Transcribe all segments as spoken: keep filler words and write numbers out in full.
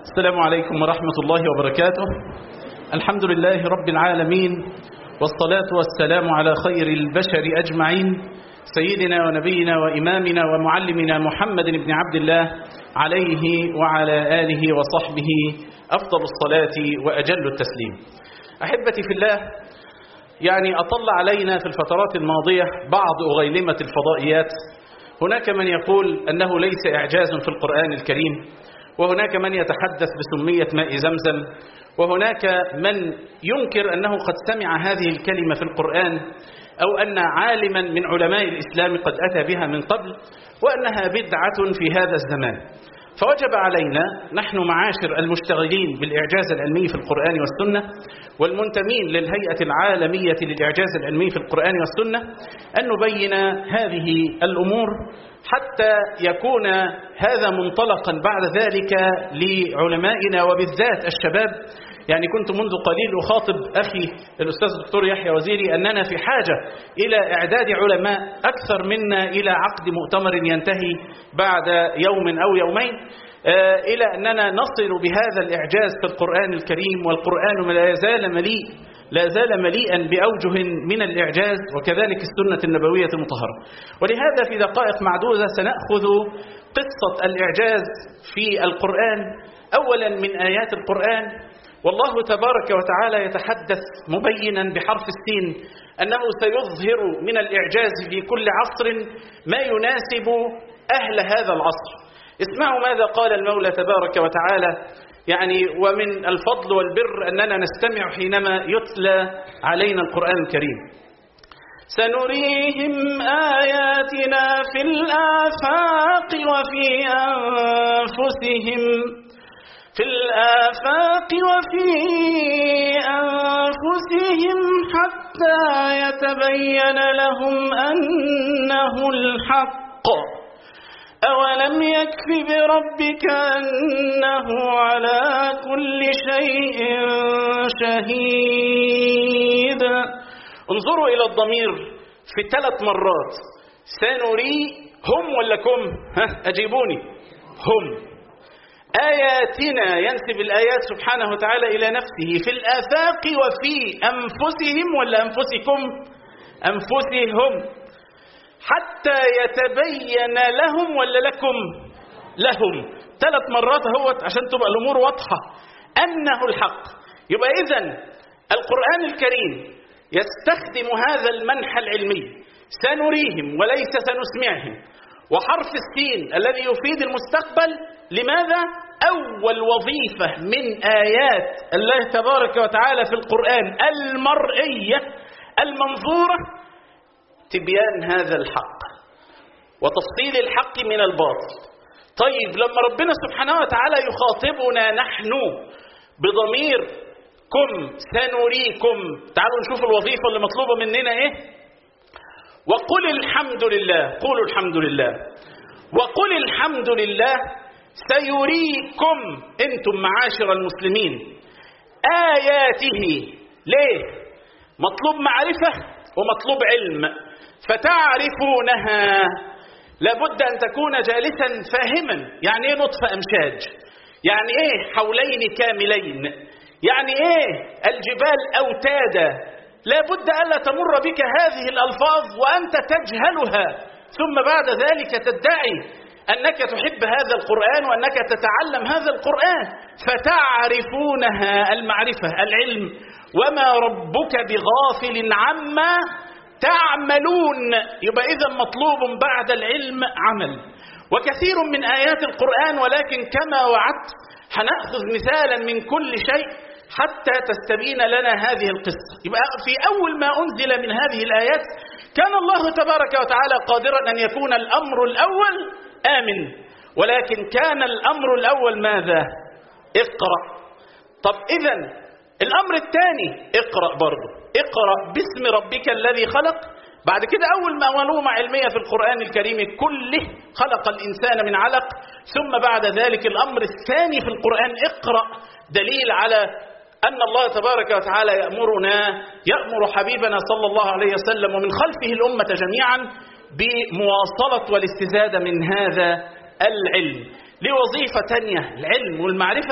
السلام عليكم ورحمة الله وبركاته. الحمد لله رب العالمين، والصلاة والسلام على خير البشر أجمعين، سيدنا ونبينا وإمامنا ومعلمنا محمد بن عبد الله عليه وعلى آله وصحبه أفضل الصلاة وأجل التسليم. أحبتي في الله، يعني أطل علينا في الفترات الماضية بعض أغيلمة الفضائيات. هناك من يقول أنه ليس إعجاز في القرآن الكريم، وهناك من يتحدث بسمية ماء زمزم، وهناك من ينكر أنه قد سمع هذه الكلمة في القرآن، أو أن عالما من علماء الإسلام قد أتى بها من قبل، وأنها بدعة في هذا الزمان. فوجب علينا نحن معاشر المشتغلين بالإعجاز العلمي في القرآن والسنة، والمنتمين للهيئة العالمية للإعجاز العلمي في القرآن والسنة، أن نبين هذه الأمور حتى يكون هذا منطلقا بعد ذلك لعلمائنا وبالذات الشباب. يعني كنت منذ قليل أخاطب أخي الأستاذ الدكتور يحيى وزيري أننا في حاجة إلى إعداد علماء أكثر منا إلى عقد مؤتمر ينتهي بعد يوم أو يومين، إلى أننا نصل بهذا الإعجاز في القرآن الكريم. والقرآن لا يزال مليء لا زال مليئا بأوجه من الإعجاز، وكذلك السنة النبوية المطهرة. ولهذا في دقائق معدودة سنأخذ قصة الإعجاز في القرآن، أولا من آيات القرآن. والله تبارك وتعالى يتحدث مبينا بحرف السين أنه سيظهر من الإعجاز في كل عصر ما يناسب أهل هذا العصر. اسمعوا ماذا قال المولى تبارك وتعالى، يعني ومن الفضل والبر أننا نستمع حينما يتلى علينا القرآن الكريم. سنريهم آياتنا في الآفاق وفي أنفسهم في الآفاق وفي أنفسهم حتى يتبين لهم أنه الحق. أولم يكف بربك أنه على كل شيء شهيد. انظروا إلى الضمير في ثلاث مرات، سنريهم ولا كم؟ ها أجيبوني. هم. آياتنا ينسب الآيات سبحانه وتعالى إلى نفسه، في الآفاق وفي أنفسهم ولا أنفسكم؟ أنفسهم. حتى يتبين لهم ولا لكم؟ لهم. ثلاث مرات اهوت عشان تبقى الأمور واضحة أنه الحق. يبقى إذن القرآن الكريم يستخدم هذا المنحى العلمي، سنريهم وليس سنسمعهم، وحرف السين الذي يفيد المستقبل. لماذا؟ أول وظيفة من آيات الله تبارك وتعالى في القرآن المرئية المنظورة تبيان هذا الحق وتفصيل الحق من الباطل. طيب لما ربنا سبحانه وتعالى يخاطبنا نحن بضميركم سنريكم، تعالوا نشوف الوظيفة اللي مطلوبة مننا ايه. وقل الحمد لله، قولوا الحمد لله. وقل الحمد لله سيريكم انتم معاشر المسلمين آياته. ليه؟ مطلوب معرفة ومطلوب علم، فتعرفونها. لابد أن تكون جالسا فاهما يعني ايه نطفة أمشاج، يعني ايه حولين كاملين، يعني ايه الجبال أوتادا. لابد ألا تمر بك هذه الألفاظ وأنت تجهلها، ثم بعد ذلك تدعي أنك تحب هذا القرآن وأنك تتعلم هذا القرآن. فتعرفونها، المعرفة العلم. وما ربك بغافل عما تعملون. يبقى إذن مطلوب بعد العلم عمل. وكثير من آيات القرآن، ولكن كما وعدت هنأخذ مثالا من كل شيء حتى تستبين لنا هذه القصة. يبقى في أول ما أنزل من هذه الآيات كان الله تبارك وتعالى قادرا أن يكون الأمر الأول آمن، ولكن كان الأمر الأول ماذا؟ اقرأ. طب إذن الأمر الثاني اقرأ برضه، اقرأ باسم ربك الذي خلق. بعد كده أول ما معلومة علمية في القرآن الكريم كله، خلق الإنسان من علق. ثم بعد ذلك الأمر الثاني في القرآن اقرأ، دليل على أن الله تبارك وتعالى يأمرنا، يأمر حبيبنا صلى الله عليه وسلم ومن خلفه الأمة جميعا بمواصلة والاستزادة من هذا العلم. لوظيفة تانية، العلم والمعرفة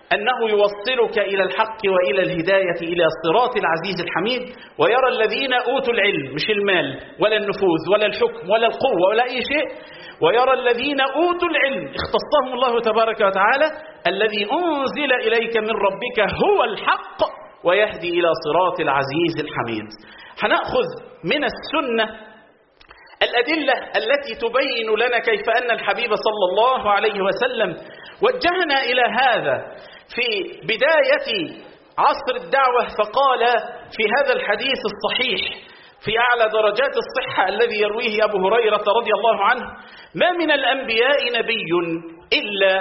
أنه يوصلك إلى الحق وإلى الهداية إلى الصراط العزيز الحميد. ويرى الذين أوتوا العلم، مش المال ولا النفوذ ولا الحكم ولا القوة ولا أي شيء، ويرى الذين أوتوا العلم اختصهم الله تبارك وتعالى الذي أنزل إليك من ربك هو الحق ويهدي إلى صراط العزيز الحميد. هنأخذ من السنة الأدلة التي تبين لنا كيف أن الحبيب صلى الله عليه وسلم وجهنا إلى هذا في بداية عصر الدعوة، فقال في هذا الحديث الصحيح في أعلى درجات الصحة الذي يرويه أبو هريرة رضي الله عنه: ما من الأنبياء نبي إلا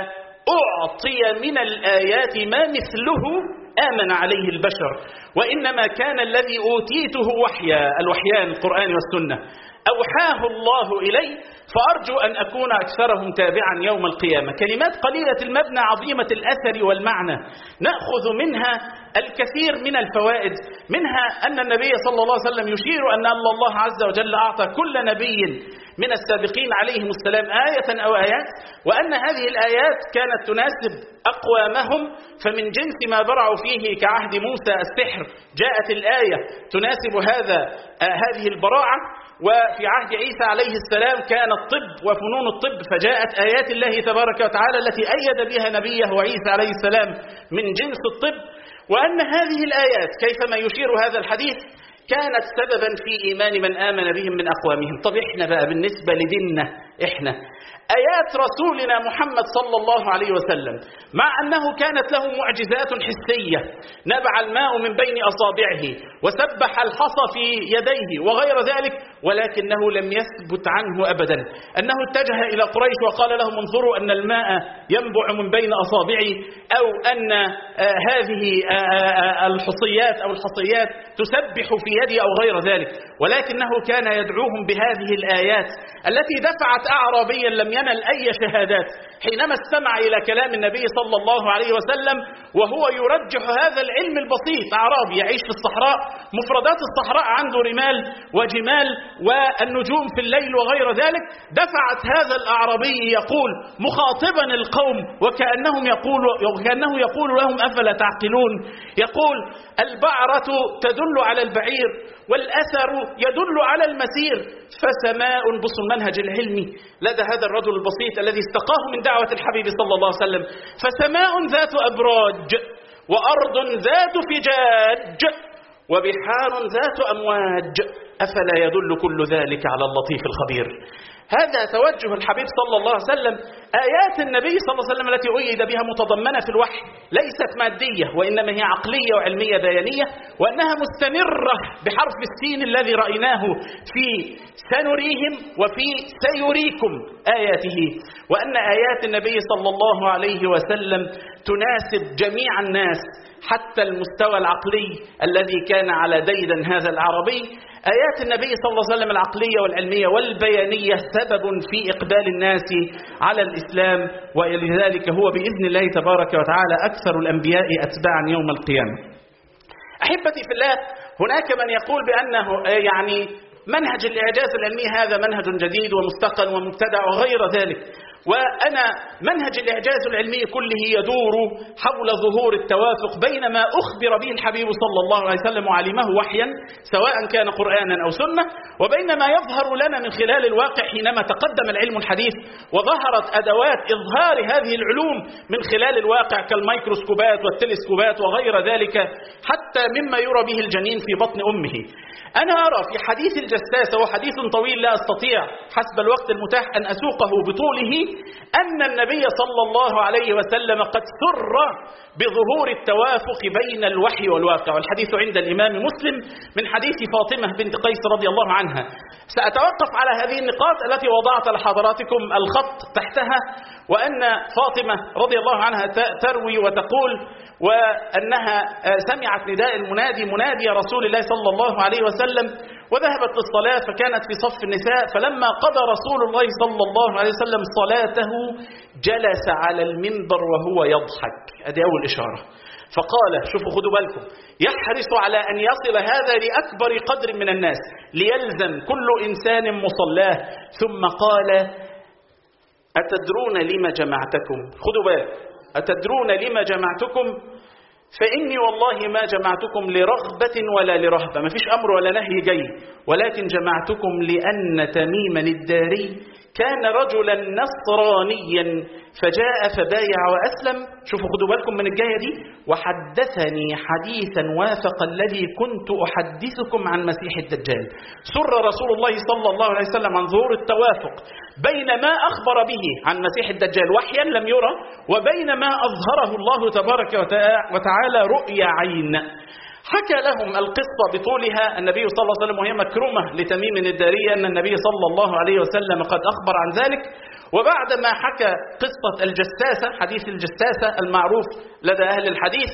أعطي من الآيات ما مثله آمن عليه البشر، وإنما كان الذي أوتيته وحيا، الوحيان القرآن والسنة، أوحاه الله إلي، فأرجو أن أكون أكثرهم تابعا يوم القيامة. كلمات قليلة المبنى عظيمة الأثر والمعنى، نأخذ منها الكثير من الفوائد، منها أن النبي صلى الله عليه وسلم يشير أن الله عز وجل أعطى كل نبي من السابقين عليهم السلام آية أو آيات، وأن هذه الآيات كانت تناسب أقوامهم، فمن جنس ما برعوا فيه كعهد موسى السحر جاءت الآية تناسب هذا آه هذه البراعة. وفي عهد عيسى عليه السلام كان الطب وفنون الطب، فجاءت آيات الله تبارك وتعالى التي أيد بها نبيه وعيسى عليه السلام من جنس الطب. وأن هذه الآيات كيفما يشير هذا الحديث كانت سببا في إيمان من آمن بهم من أقوامهم. طب إحنا بقى بالنسبة لديننا، إحنا آيات رسولنا محمد صلى الله عليه وسلم مع أنه كانت له معجزات حسية، نبع الماء من بين أصابعه وسبح الحصى في يديه وغير ذلك، ولكنه لم يثبت عنه أبدا أنه اتجه إلى قريش وقال لهم: انظروا أن الماء ينبع من بين أصابعي، أو أن آه هذه آه الحصيات أو الحصيات تسبح في يدي أو غير ذلك، ولكنه كان يدعوهم بهذه الآيات التي دفعت أعرابيا لم ينل أي شهادات حينما استمع إلى كلام النبي صلى الله عليه وسلم وهو يرجح هذا العلم البسيط. أعرابي يعيش في الصحراء، مفردات الصحراء عنده رمال وجمال والنجوم في الليل وغير ذلك، دفعت هذا الأعرابي يقول مخاطبا القوم وكأنهم يقول وكأنه يقول لهم: أفلا تعقلون؟ يقول: البعرة تدل على البعير والأثر يدل على المسير، فسماء، بص المنهج العلمي لدى هذا الرجل البسيط الذي استقاه من دعوة الحبيب صلى الله عليه وسلم: فسماء ذات أبراج، وأرض ذات فجاج، وبحار ذات أمواج، أفلا يدل كل ذلك على اللطيف الخبير. هذا توجه الحبيب صلى الله عليه وسلم. آيات النبي صلى الله عليه وسلم التي أيد بها متضمنة في الوحي ليست مادية، وإنما هي عقلية وعلمية بيانية، وأنها مستمرة بحرف السين الذي رأيناه في سنريهم وفي سيريكم آياته. وأن آيات النبي صلى الله عليه وسلم تناسب جميع الناس حتى المستوى العقلي الذي كان على ديدن هذا العربي. آيات النبي صلى الله عليه وسلم العقلية والعلمية والبيانية سبب في إقبال الناس على الإسلام، ولذلك هو بإذن الله تبارك وتعالى أكثر الأنبياء أتباعا يوم القيامة. أحبتي في الله، هناك من يقول بأنه يعني منهج الإعجاز العلمي هذا منهج جديد ومستقل ومبتدع وغير ذلك، وأنا منهج الإعجاز العلمي كله يدور حول ظهور التوافق بين ما أخبر به الحبيب صلى الله عليه وسلم وعلمه وحيا سواء كان قرآنا أو سنة، وبين ما يظهر لنا من خلال الواقع حينما تقدم العلم الحديث وظهرت أدوات إظهار هذه العلوم من خلال الواقع كالميكروسكوبات والتلسكوبات وغير ذلك، حتى مما يرى به الجنين في بطن أمه. أنا أرى في حديث الجساسة، وحديث طويل لا أستطيع حسب الوقت المتاح أن أسوقه بطوله، أن النبي صلى الله عليه وسلم قد سر بظهور التوافق بين الوحي والواقع، والحديث عند الإمام مسلم من حديث فاطمة بنت قيس رضي الله عنها. سأتوقف على هذه النقاط التي وضعت لحضراتكم الخط تحتها، وأن فاطمة رضي الله عنها تروي وتقول وأنها سمعت نداء المنادي منادي رسول الله صلى الله عليه وسلم، وذهبت للصلاة فكانت في صف النساء، فلما قضى رسول الله صلى الله عليه وسلم صلاته جلس على المنبر وهو يضحك. هذه أول إشارة. فقال، شوفوا خدوا بالكم، يحرص على أن يصل هذا لأكبر قدر من الناس ليلزم كل إنسان مصلاه، ثم قال: أتدرون لما جمعتكم؟ خدوا بالكم، أتدرون لما جمعتكم؟ فإني والله ما جمعتكم لرغبة ولا لرهبة، ما فيش أمر ولا نهي جاي، ولكن جمعتكم لأن تميما الداري كان رجلا نصرانيا فجاء فبايع وأسلم. شوفوا خدوا بالكم من الجاية دي، وحدثني حديثا وافق الذي كنت أحدثكم عن مسيح الدجال. سر رسول الله صلى الله عليه وسلم عن ظهور التوافق بين ما أخبر به عن مسيح الدجال وحيا لم يرى، وبين ما أظهره الله تبارك وتعالى رؤيا عين. حكى لهم القصة بطولها النبي صلى الله عليه وسلم، وهي مكرمة لتميم الداري أن النبي صلى الله عليه وسلم قد أخبر عن ذلك. وبعدما حكى قصة الجساسة، حديث الجساسة المعروف لدى أهل الحديث،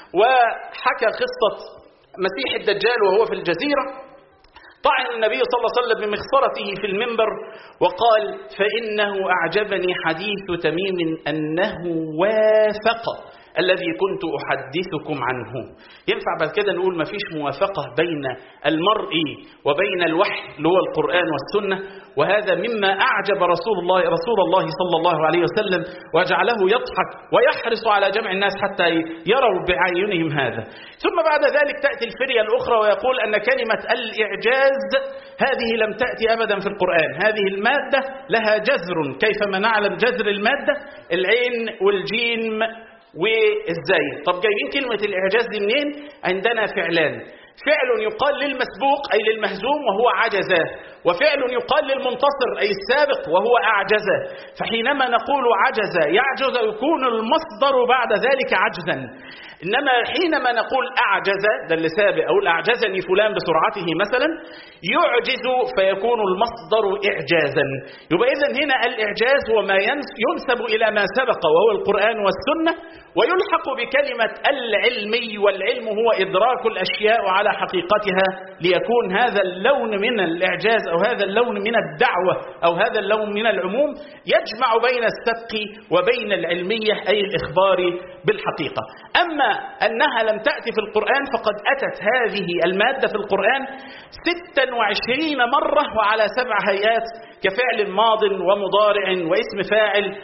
وحكى قصة مسيح الدجال وهو في الجزيرة، طعن النبي صلى الله عليه وسلم بمخصرته في المنبر وقال: فإنه أعجبني حديث تميم أنه وافق الذي كنت أحدثكم عنه. ينفع بعد كده نقول ما فيش موافقة بين المرء وبين الوحي اللي هو القرآن والسنة، وهذا مما أعجب رسول الله رسول الله صلى الله عليه وسلم وجعله يضحك ويحرص على جمع الناس حتى يروا بعينهم هذا. ثم بعد ذلك تأتي الفرية الأخرى ويقول أن كلمة الإعجاز هذه لم تأتي أبدا في القرآن، هذه المادة لها جذر كيفما نعلم جذر المادة العين والجيم والزاي. طب جايبين كلمة الإعجاز دي منين؟ عندنا فعلان، فعل يقال للمسبوق أي للمهزوم وهو عجز، وفعل يقال للمنتصر أي السابق وهو أعجز. فحينما نقول عجز يعجز يكون المصدر بعد ذلك عجزا، إنما حينما نقول أعجز ده اللي سابق، أو أعجزني فلان بسرعته مثلا، يعجز فيكون المصدر إعجازا. يبقى إذن هنا الإعجاز هو ما ينسب إلى ما سبق وهو القرآن والسنة، ويلحق بكلمة العلمي، والعلم هو إدراك الأشياء على حقيقتها، ليكون هذا اللون من الإعجاز أو هذا اللون من الدعوة أو هذا اللون من العموم يجمع بين السبق وبين العلمية أي الإخبار بالحقيقة. أما أنها لم تأتي في القرآن فقد أتت هذه المادة في القرآن ستة وعشرين مرة وعلى سبع هيئات، كفعل ماض ومضارع واسم فاعل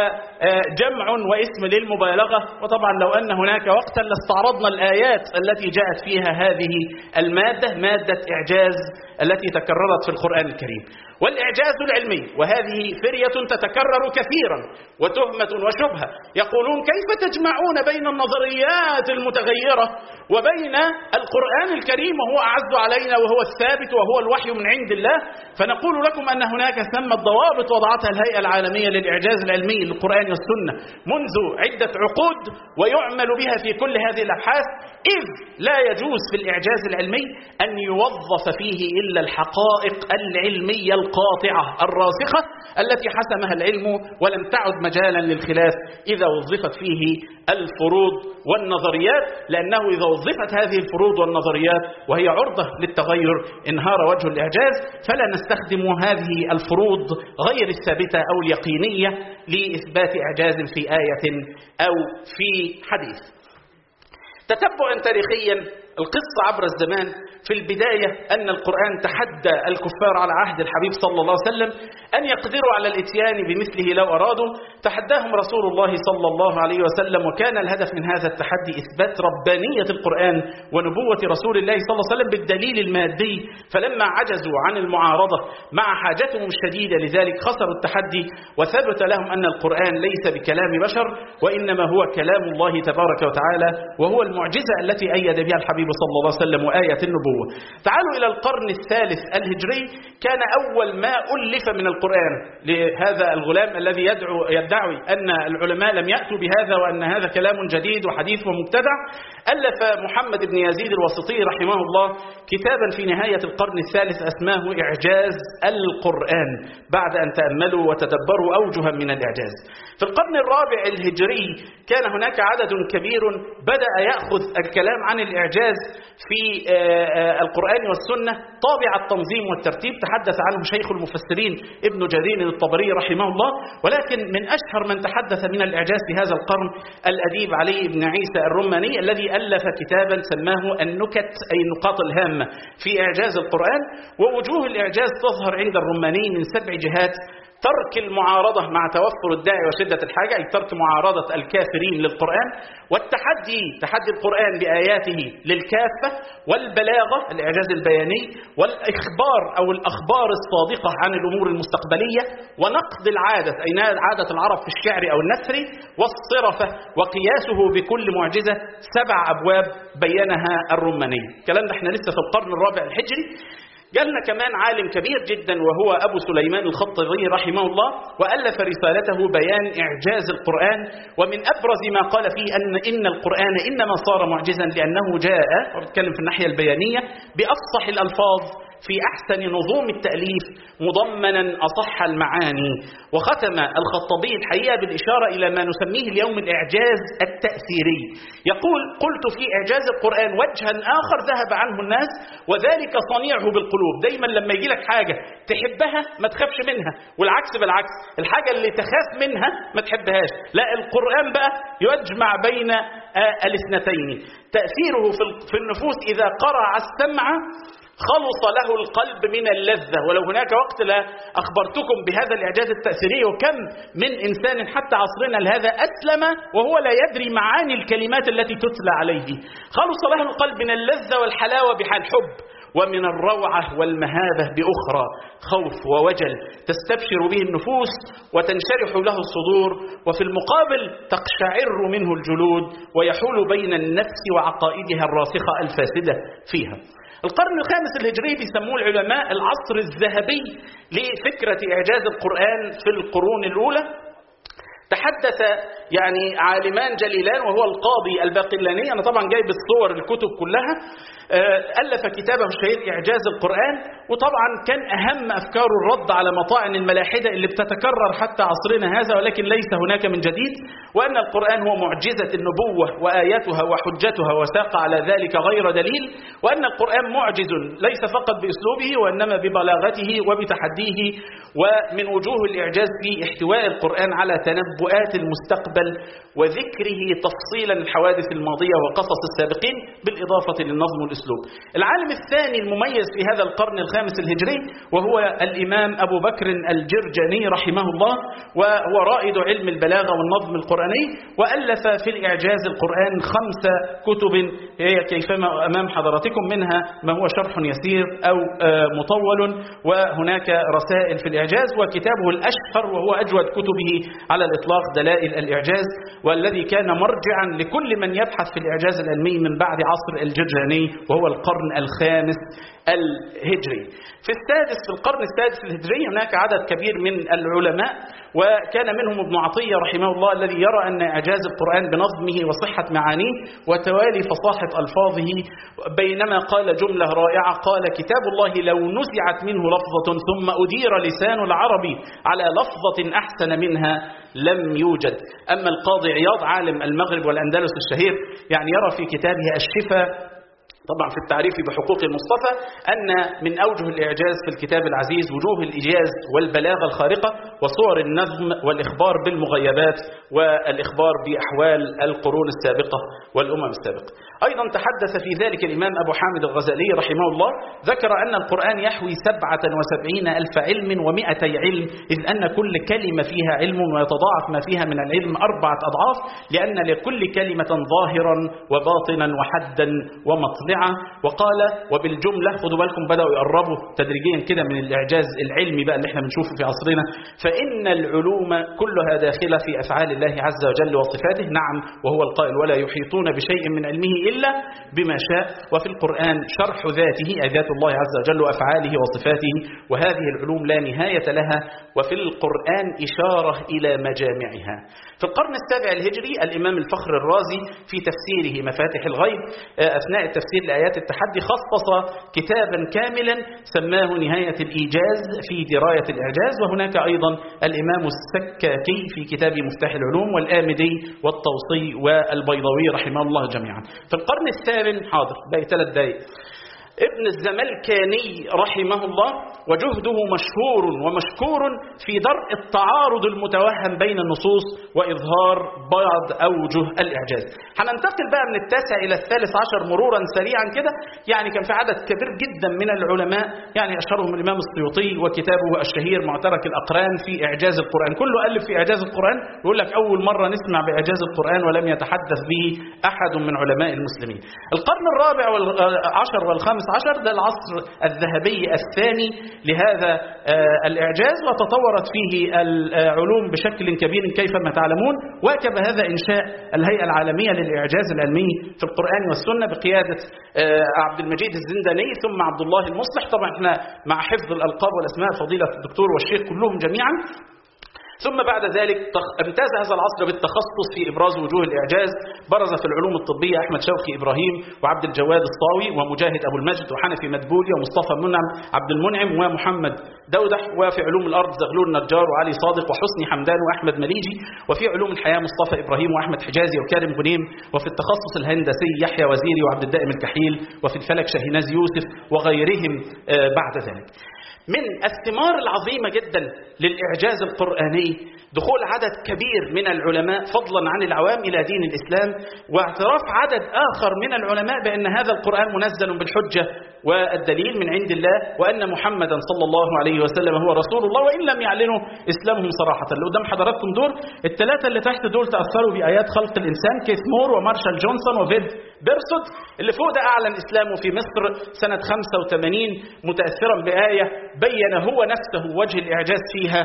وجمع واسم للمبالغة. وطبعا لو أن هناك وقتا لاستعرضنا الآيات التي جاءت فيها هذه المادة، مادة إعجاز التي تكررت في القرآن الكريم. والإعجاز العلمي، وهذه فرية تتكرر كثيرا وتهمة وشبهة، يقولون كيف تجمعون بين النظريات المتغيرة وبين القرآن الكريم وهو أعز علينا وهو الثابت وهو الوحي من عند الله؟ فنقول لكم أن هناك ثمة ضوابط وضعتها الهيئة العالمية للإعجاز العلمي للقرآن والسنة منذ عدة عقود، ويعمل بها في كل هذه الأبحاث، إذ لا يجوز في الإعجاز العلمي أن يوظف فيه إلا الحقائق العلمية القاطعة الراسخة التي حسمها العلم، ولم تعد مجالا للخلاف إذا وظفت فيه الفروض والنظريات، لأنه إذا وظفت هذه الفروض والنظريات وهي عرضة للتغير انهار وجه الإعجاز. فلا نستخدم هذه الفروض غير الثابتة أو اليقينية لإثبات إعجاز في آية أو في حديث. تتبعا تاريخيا القصة عبر الزمان، في البداية أن القرآن تحدى الكفار على عهد الحبيب صلى الله عليه وسلم أن يقدروا على الاتيان بمثله لو أرادوا. تحداهم رسول الله صلى الله عليه وسلم، وكان الهدف من هذا التحدي إثبات ربانية القرآن ونبوة رسول الله صلى الله عليه وسلم بالدليل المادي. فلما عجزوا عن المعارضة مع حاجتهم الشديدة لذلك خسروا التحدي، وثبت لهم أن القرآن ليس بكلام بشر وإنما هو كلام الله تبارك وتعالى، وهو المعجزة التي أيد بها الحبيب صلى الله عليه وسلم وآية النبوة. تعالوا إلى القرن الثالث الهجري، كان أول ما ألف من القرآن لهذا الغلام الذي يدعو يدعي أن العلماء لم يأتوا بهذا وأن هذا كلام جديد وحديث ومبتدع. ألف محمد بن يزيد الواسطي رحمه الله كتابا في نهاية القرن الثالث أسماه إعجاز القرآن، بعد أن تأملوا وتدبروا أوجها من الإعجاز. في القرن الرابع الهجري كان هناك عدد كبير بدأ يأخذ الكلام عن الإعجاز في القرآن والسنة طابع التنظيم والترتيب. تحدث عنه شيخ المفسرين ابن جرير الطبري رحمه الله، ولكن من أشهر من تحدث من الإعجاز في هذا القرن الأديب علي بن عيسى الرماني، الذي ألف كتابا سماه النكت أي النقاط الهامة في إعجاز القرآن. ووجوه الإعجاز تظهر عند الرماني من سبع جهات، ترك المعارضة مع توفر الداعي وشدة الحاجة، أي ترك معارضة الكافرين للقرآن، والتحدي تحدي القرآن بآياته للكافة، والبلاغة الإعجاز البياني، والإخبار أو الأخبار الصادقة عن الأمور المستقبلية، ونقد العادة أي عادة العرب في الشعر أو النثر، والصرفة، وقياسه بكل معجزة. سبع أبواب بينها الرماني. الكلام ده احنا لسه في القرن الرابع الهجري. جالنا كمان عالم كبير جدا وهو أبو سليمان الخطيبي رحمه الله، وألف رسالته بيان إعجاز القرآن، ومن أبرز ما قال فيه أن إن القرآن إنما صار معجزا لأنه جاء، ونتكلم في الناحية البيانية، بأفصح الألفاظ في أحسن نظوم التأليف مضمنا أصح المعاني. وختم الخطابي الحقيقة بالإشارة إلى ما نسميه اليوم الإعجاز التأثيري. يقول: قلت في إعجاز القرآن وجها آخر ذهب عنه الناس، وذلك صنيعه بالقلوب. دايما لما يجي لك حاجة تحبها ما تخافش منها، والعكس بالعكس، الحاجة اللي تخاف منها ما تحبهاش. لا، القرآن بقى يجمع بين الاثنتين. تأثيره في النفوس إذا قرع السمع خلص له القلب من اللذة. ولو هناك وقت لا أخبرتكم بهذا الإعجاز التأثيري، وكم من إنسان حتى عصرنا لهذا أسلم وهو لا يدري معاني الكلمات التي تتلى عليه. خلص له القلب من اللذة والحلاوة بحال حب، ومن الروعة والمهابة بأخرى، خوف ووجل تستبشر به النفوس وتنشرح له الصدور، وفي المقابل تقشعر منه الجلود، ويحول بين النفس وعقائدها الراسخة الفاسدة فيها. القرن الخامس الهجري بيسموه العلماء العصر الذهبي لفكرة إعجاز القرآن في القرون الأولى. تحدث يعني عالمان جليلان، وهو القاضي الباقلاني، أنا طبعا جايب الصور الكتب كلها، ألف كتابه الشهير إعجاز القرآن. وطبعا كان أهم أفكاره الرد على مطاعن الملاحدة اللي بتتكرر حتى عصرنا هذا، ولكن ليس هناك من جديد، وأن القرآن هو معجزة النبوة وآياتها وحجتها وساق على ذلك غير دليل، وأن القرآن معجز ليس فقط بأسلوبه وإنما ببلاغته وبتحديه. ومن وجوه الإعجاز في احتواء القرآن على تنبؤات المستقبل وذكره تفصيلا الحوادث الماضية وقصص السابقين، بالإضافة للنظم والأسلوب. العالم الثاني المميز في هذا القرن الخامس الهجري وهو الإمام أبو بكر الجرجاني رحمه الله، وهو رائد علم البلاغة والنظم القرآني، وألف في الإعجاز القرآن خمس كتب هي كيفما أمام حضراتكم، منها ما هو شرح يسير أو مطول، وهناك رسائل في الإعجاز، وكتابه الأشهر وهو أجود كتبه على الإطلاق دلائل الإعجاز، والذي كان مرجعا لكل من يبحث في الإعجاز العلمي من بعد عصر الجرجاني وهو القرن الخامس الهجري. في السادس في القرن السادس الهجري هناك عدد كبير من العلماء، وكان منهم ابن عطية رحمه الله الذي يرى أن إعجاز القرآن بنظمه وصحة معانيه وتوالي فصاحة ألفاظه، بينما قال جملة رائعة، قال: كتاب الله لو نزعت منه لفظة ثم أدير لسان العربي على لفظة أحسن منها لم يوجد. أما القاضي عياض عالم المغرب والأندلس الشهير يعني يرى في كتابه الشفاء طبعا في التعريف بحقوق المصطفى أن من أوجه الإعجاز في الكتاب العزيز وجوه الإيجاز والبلاغة الخارقة وصور النظم والإخبار بالمغيبات والإخبار بأحوال القرون السابقة والأمم السابقة. أيضا تحدث في ذلك الإمام أبو حامد الغزالي رحمه الله، ذكر أن القرآن يحوي سبعة وسبعين ألف علم ومئتي علم، إذ أن كل كلمة فيها علم ويتضاعف ما فيها من العلم أربعة أضعاف، لأن لكل كلمة ظاهرا وباطنا وحدا ومطلعا. وقال: وبالجملة، خدوا بالكم بدأوا يقربوا تدريجيا كده من الإعجاز العلمي بقى اللي احنا بنشوفه في عصرنا، فإن العلوم كلها داخلة في أفعال الله عز وجل وصفاته. نعم، وهو القائل: ولا يحيطون بشيء من علمه إلا بما شاء. وفي القرآن شرح ذاته أي ذات الله عز وجل وأفعاله وصفاته، وهذه العلوم لا نهاية لها، وفي القرآن إشارة إلى مجامعها. في القرن السابع الهجري الإمام الفخر الرازي في تفسيره مفاتح الغيب أثناء التفسير لآيات التحدي خصص كتابا كاملا سماه نهاية الإيجاز في دراية الإعجاز. وهناك أيضا الإمام السكاكي في كتاب مفتاح العلوم، والآمدي والطوسي والبيضاوي رحمه الله جميعا. في القرن الثامن، حاضر باقي ثلاث دقائق، ابن الزملكاني رحمه الله، وجهده مشهور ومشكور في درء التعارض المتوهم بين النصوص وإظهار بعض أوجه الإعجاز. هننتقل بقى من التاسع إلى الثالث عشر مرورا سريعا كده. يعني كان في عدد كبير جدا من العلماء، يعني أشهرهم الإمام السيوطي وكتابه الشهير معترك الأقران في إعجاز القرآن. كله ألف في إعجاز القرآن، يقول لك أول مرة نسمع بإعجاز القرآن ولم يتحدث به أحد من علماء المسلمين. القرن الرابع والعشر والخامس عشر ده العصر الذهبي الثاني لهذا الإعجاز، وتطورت فيه العلوم بشكل كبير كيفما تعلمون. واكب هذا إنشاء الهيئة العالمية للإعجاز العلمي في القرآن والسنة بقيادة عبد المجيد الزنداني ثم عبد الله المصلح. طبعا احنا مع حفظ الألقاب والأسماء فضيلة الدكتور والشيخ كلهم جميعا. ثم بعد ذلك امتاز هذا العصر بالتخصص في إبراز وجوه الإعجاز. برز في العلوم الطبية أحمد شوقي إبراهيم وعبد الجواد الصاوي ومجاهد أبو المجد وحنفي مدبولي ومصطفى منعم عبد المنعم ومحمد دودح. وفي علوم الأرض زغلول النجار وعلي صادق وحسني حمدان وأحمد مليجي. وفي علوم الحياة مصطفى إبراهيم وأحمد حجازي وكارم غنيم. وفي التخصص الهندسي يحيى وزيري وعبد الدائم الكحيل. وفي الفلك شاهيناز يوسف وغيرهم بعد ذلك. من الثمار العظيمة جدا للإعجاز القرآني دخول عدد كبير من العلماء فضلا عن العوام إلى دين الإسلام، واعتراف عدد آخر من العلماء بأن هذا القرآن منزل بالحجة والدليل من عند الله، وأن محمدا صلى الله عليه وسلم هو رسول الله، وإن لم يعلنوا إسلامهم صراحة. اللي قدام حضراتكم دول الثلاثة اللي تحت دول تأثروا بآيات خلق الإنسان، كيث مور ومارشال جونسون وفيد بيرسود. اللي فوق ده أعلن إسلامه في مصر سنة خمسة وثمانين متأثرا بآية بين هو نفسه وجه الإعجاز فيها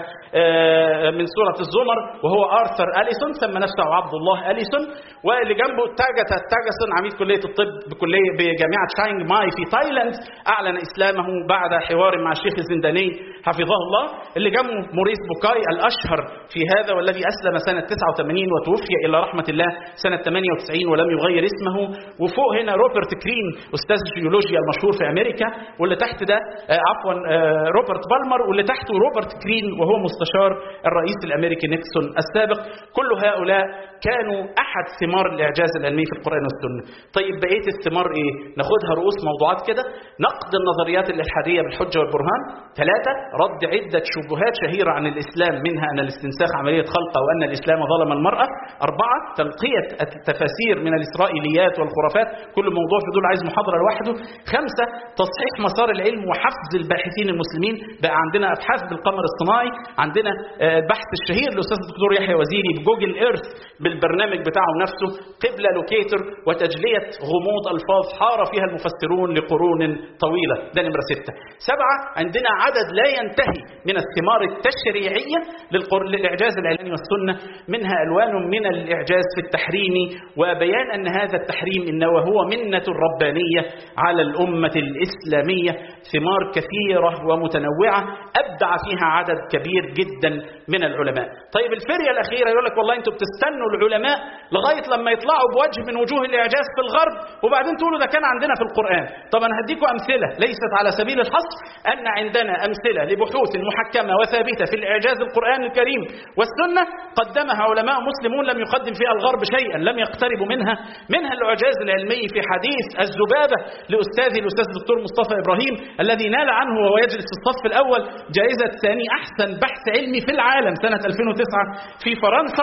من سورة الزمر، وهو آرثر أليسون سمى نفسه عبد الله أليسون. واللي جنبه تاجتا تاجسون عميد كلية الطب بكلية بجامعة شانغ ماي في تايلاند أعلن إسلامه بعد حوار مع الشيخ الزنداني حفظه الله. اللي جنبه موريس بوكاي الأشهر في هذا والذي أسلم سنة تسعة وثمانين وتوفي إلى رحمة الله سنة ثمانية وتسعين ولم يغير اسمه. وفوق هنا روبرت كرين أستاذ الجيولوجيا المشهور في أمريكا، واللي تحت ده عفوا روبرت بالمر، واللي تحته روبرت كرين وهو مستشار الرئيس الأمريكي نيكسون السابق. كل هؤلاء كانوا أحد ثمار الإعجاز العلمي في القرآن والسنة. طيب بقية الثمار إيه؟ ناخدها رؤوس موضوعات كده. نقد النظريات الإلحادية بالحجة والبرهان. ثلاثة، رد عدة شبهات شهيرة عن الإسلام، منها أن الاستنساخ عملية خلقة وأن الإسلام ظلم المرأة. أربعة، تنقية التفاسير من الإسرائيليات والخرافات، كل موضوع في دول عايز محاضرة لوحده. خمسة، تصحيح مسار العلم وحفز الباحثين المسلمين. بقى عندنا أبحاث بالقمر الصناعي، عندنا البحث الشهير للأستاذ الدكتور يحيى وزيري بجوجل إيرث بالبرنامج بتاعه نفسه، قبلة لوكيتر، وتجلية غموض ألفاظ حار فيها المفسرون لقرون طويلة. ده نمرة ستة. سبعة، عندنا عدد لا ينتهي من الثمار التشريعية للإعجاز العلمي والسنة، منها ألوان من الإعجاز في التحريم وبيان أن هذا التحريم إنما هو منة ربانية على الأمة الإسلامية. ثمار كثيرة ومتنوعة أبدع فيها عدد كبير جدا من العلماء. طيب الفرية الأخيرة يقول لك والله أنتم بتستنوا العلماء لغاية لما يطلعوا بوجه من وجوه الإعجاز في الغرب وبعدين تقولوا ده كان عندنا في القرآن. طب أنا هديكم أمثلة ليست على سبيل الحصر، أن عندنا أمثلة لبحوث محكمة وثابتة في الإعجاز القرآن الكريم والسنة قدمها علماء مسلمون لم يقدم فيها الغرب شيئا، لم يقتربوا منها. منها الإعجاز العلمي في حديث الذبابة لأستاذي الأستاذ الدكتور مصطفى إبراهيم الذي نال عنه وهو يجلس في الصف الأول جائزة ثاني أحسن بحث علمي في العالم سنة ألفين وتسعة في فرنسا.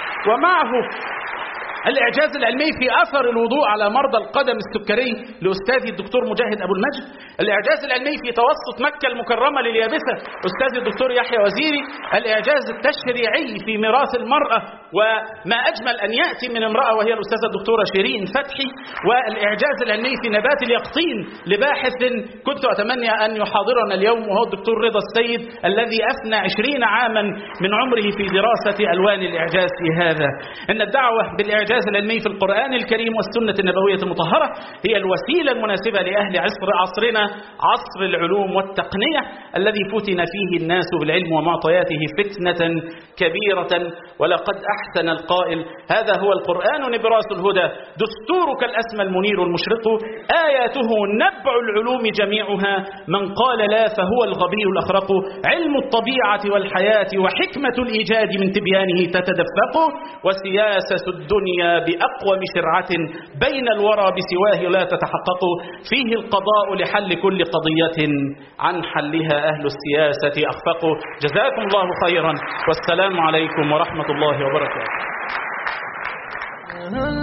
ومعه الإعجاز العلمي في أثر الوضوء على مرضى القدم السكري لأستاذي الدكتور مجاهد أبو المجد. الإعجاز العلمي في توسط مكة المكرمة لليابسة أستاذي الدكتور يحيى وزيري. الإعجاز التشريعي في ميراث المرأة وما أجمل أن يأتي من امرأة وهي الأستاذة الدكتورة شيرين فتحي. والإعجاز العلمي في نبات اليقطين لباحث كنت أتمنى أن يحاضرنا اليوم وهو الدكتور رضا السيد الذي أفنى عشرين عاما من عمره في دراسة ألوان الإعجاز في هذا. إن الدعوة بالإعجاز العلمي في القرآن الكريم والسنة النبوية المطهرة هي الوسيلة المناسبة لأهل عصر عصرنا، عصر العلوم والتقنية الذي فتن فيه الناس بالعلم ومعطياته فتنة كبيرة. ولقد أحسن القائل: هذا هو القرآن نبراس الهدى، دستورك الأسمى المنير المشرق، آياته نبع العلوم جميعها، من قال لا فهو الغبي الأخرق، علم الطبيعة والحياة وحكمة الإيجاد من تبيانه تتدفق، وسياسة الدنيا الدنيا بأقوم شرعة بين الورى بسواه لا تتحقق، فيه القضاء لحل كل قضية عن حلها أهل السياسة أخفقوا. جزاكم الله خيرا، والسلام عليكم ورحمة الله وبركاته.